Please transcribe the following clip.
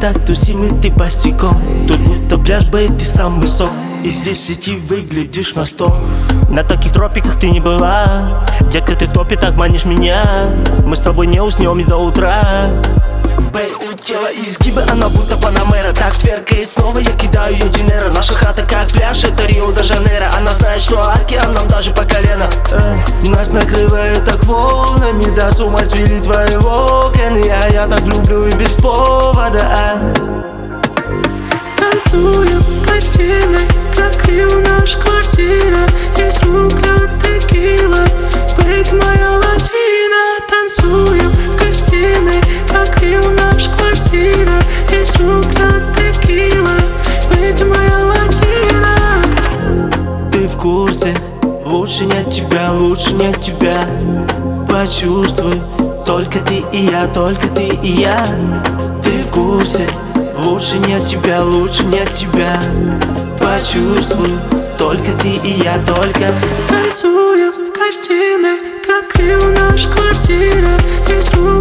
так тусим и ты босиком. Тут будто пляж, бэй, ты самый сок. И здесь сети выглядишь на 100. На таких тропиках ты не была. Детка, ты в топе, так манишь меня. Мы с тобой не уснем и до утра. Бэй, у тела изгибы, она будто Панамера. Так тверкает снова, я кидаю ей Динеро. Наша хата как пляж, это Рио-де-Жанейро. Она знает, что океан нам даже по колено. Нас накрывает так волнами, до с ума свели твои локоны. А я так люблю и без повода. Танцую в гостиной, как Рио наша квартира. Есть рук от текилы, бейт моя латина. Танцую в гостиной, как Рио наша квартира. Есть рук от текилы, бейт моя латина. Ты в курсе, лучше нет тебя, лучше нет тебя. Почувствуй, только ты и я, только ты и я. Ты в курсе, лучше нет тебя, лучше нет тебя. Почувствуй, только ты и я, только. Танцую в гостиной, как Рио наша квартира. Есть рук